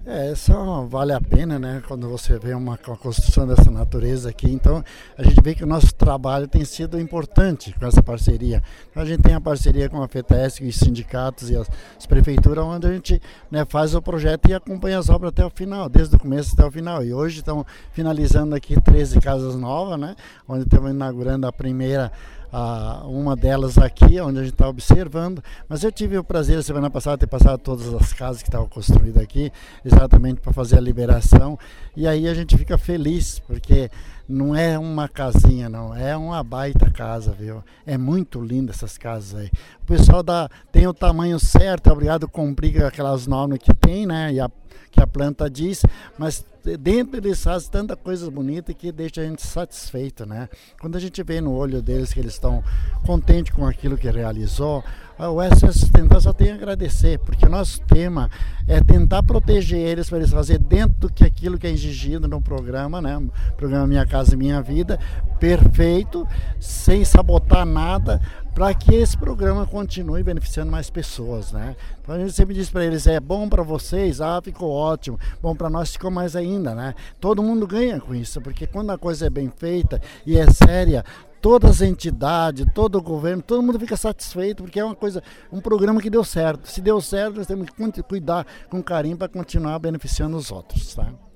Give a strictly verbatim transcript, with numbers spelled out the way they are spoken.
É, só vale a pena, né, quando você vê uma, uma construção dessa natureza aqui. Então, a gente vê que o nosso trabalho tem sido importante com essa parceria. Então, a gente tem a parceria com a FETESC, os sindicatos e as, as prefeituras, onde a gente, né, faz o projeto e acompanha as obras até o final, desde o começo até o final. E hoje estamos finalizando aqui treze casas novas, né, onde estamos inaugurando a primeira, a, uma delas aqui, onde a gente está observando. Mas eu tive o prazer, semana passada, de ter passado todas as casas que estavam construídas aqui, exatamente para fazer a liberação, e aí a gente fica feliz, porque não é uma casinha, não, é uma baita casa, viu? É muito linda essas casas aí. O pessoal dá, tem o tamanho certo, é obrigado a cumprir aquelas normas que tem, né, e a, que a planta diz, mas dentro eles fazem tanta coisa bonita que deixa a gente satisfeito, né? Quando a gente vê no olho deles que eles estão contentes com aquilo que realizou, o S S Sustentável só tem a agradecer, porque o nosso tema é tentar proteger eles para eles fazerem dentro do que aquilo que é exigido no programa, né? O programa Minha Casa Minha Vida, perfeito, sem sabotar nada, para que esse programa continue beneficiando mais pessoas, né? Então a gente sempre diz para eles, é bom para vocês, ah, ficou ótimo, bom para nós ficou mais ainda, né? Todo mundo ganha com isso, porque quando a coisa é bem feita e é séria, todas as entidades, todo o governo, todo mundo fica satisfeito, porque é uma coisa, um programa que deu certo. Se deu certo, nós temos que cuidar com carinho para continuar beneficiando os outros, tá?